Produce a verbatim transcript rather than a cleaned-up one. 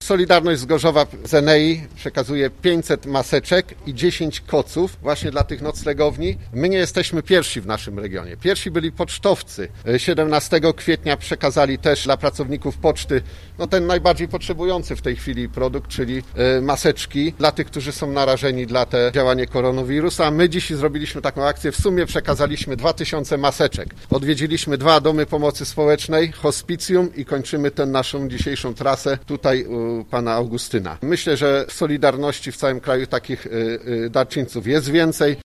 Solidarność z Gorzowa z Enei przekazuje pięćset maseczek i dziesięć koców właśnie dla tych noclegowni. My nie jesteśmy pierwsi w naszym regionie. Pierwsi byli pocztowcy. siedemnastego kwietnia przekazali też dla pracowników poczty no ten najbardziej potrzebujący w tej chwili produkt, czyli maseczki dla tych, którzy są narażeni dla te działanie koronawirusa. A my dziś zrobiliśmy taką akcję. W sumie przekazaliśmy dwa tysiące maseczek. Odwiedziliśmy dwa domy pomocy społecznej, hospicjum i kończymy tę naszą dzisiejszą trasę tutaj u pana Augustyna. Myślę, że w Solidarności w całym kraju takich darczyńców jest więcej.